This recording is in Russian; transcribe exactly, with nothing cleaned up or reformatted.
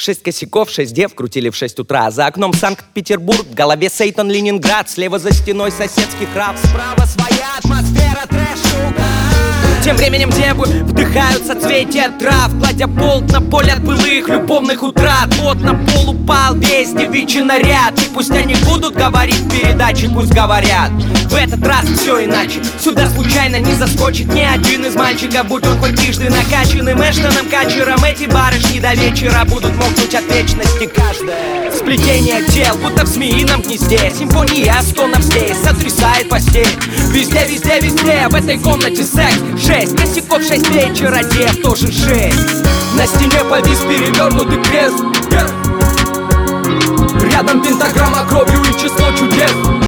Шесть косяков, шесть дев крутили в шесть утра. За окном Санкт-Петербург, в голове Сейтон, Ленинград. Слева за стеной соседский храп, справа своя атмосфера трэш-шуга. Тем временем девы вдыхают соцветия трав, кладя болт на поле от былых любовных утрат. Вот на пол упал весь девичий наряд. И пусть они будут говорить в передаче, пусть говорят. В этот раз все иначе. Сюда случайно не заскочит ни один из мальчиков, будь он хоть трижды накачанным Эштоном Катчером. Эти барышни до вечера будут мокнуть от вечности каждая. Сплетение тел, будто в змеином гнезде. Симфония стонов здесь сотрясает постель. Везде, везде, везде, в этой комнате секс. Шесть косяков, шесть вечера, дев тоже шесть. На стене повис перевернутый крест. Рядом пентаграмма кровью и число чудес.